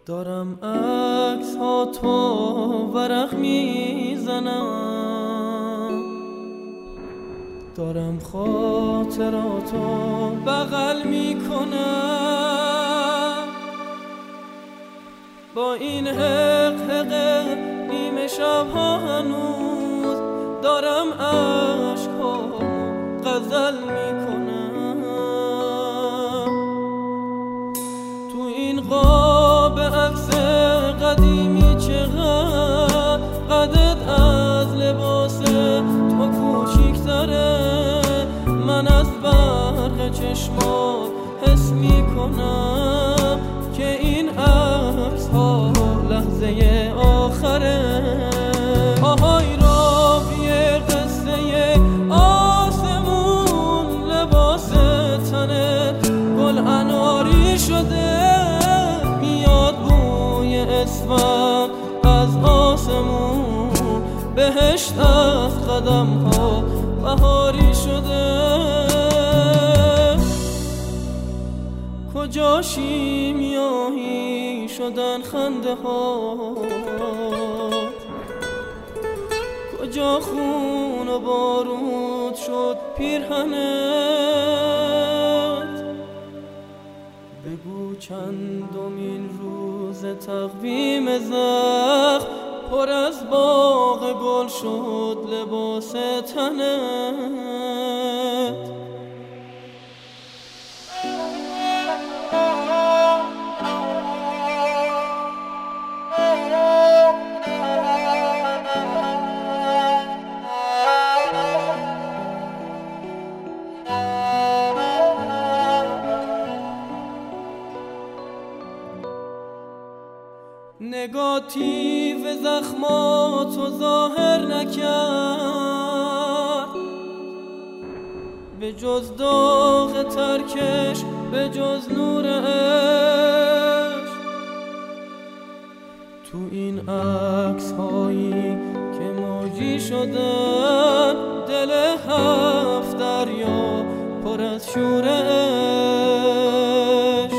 دارم عکس ها تو ورق میزنم، دارم خاطراتو بغل میکنم. با این حق نیمه شبها هنوز دارم عشقامو غزل میکنم. تو این قاب عکس قدیمی چقدر قدت از لباس تو کوچیک‌تره. من از برق چشمات حس میکنم که این عکس ها لحظه آخره. آهای راوی قصه آسمون، لباس تنت گل اناری شده، میاد بوی اسفند از آسمون، بهشت از قدم ها بهاری شده. کجا شیمیایی شدن خنده ها، کجا خون و بارود شد پیرهنت. بگو چندمین روز تقویم زخم پر از باغ گل شد لباس تنت. نگاتیو زخماتو ظاهر نکرد، به جز داغ ترکش، به جز نور عشق. تو این عکس هایی که موجی شدن، دل هفت دریا پر از شور عشق.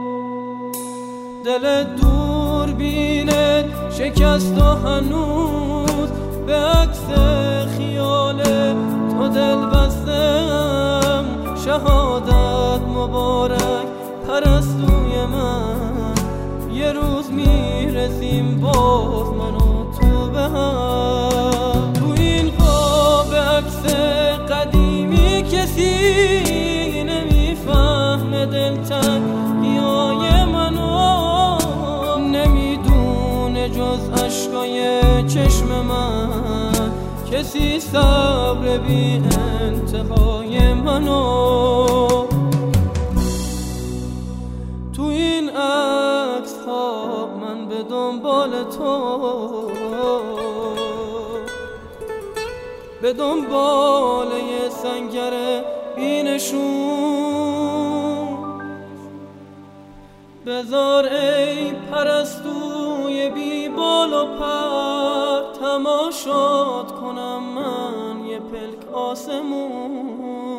دل دوربینت شکست و هنوز به عکس خیال تو دل بستم. شهادت مبارک پرستوی من، یه روز میرسیم باز من و تو به هم. تو این قاب عکس قدیمی کسی نمیفهمه دلتنگی‌های منو، نمیدونه جز اشکای چشم من کسی صبر بی انتهای منو. تو این عکس ها من به دنبال تو، به دنبال یه سنگر بینشون. بذار ای پرستوی بی بال و پر، تماشات کنم من یه پلک آسمون.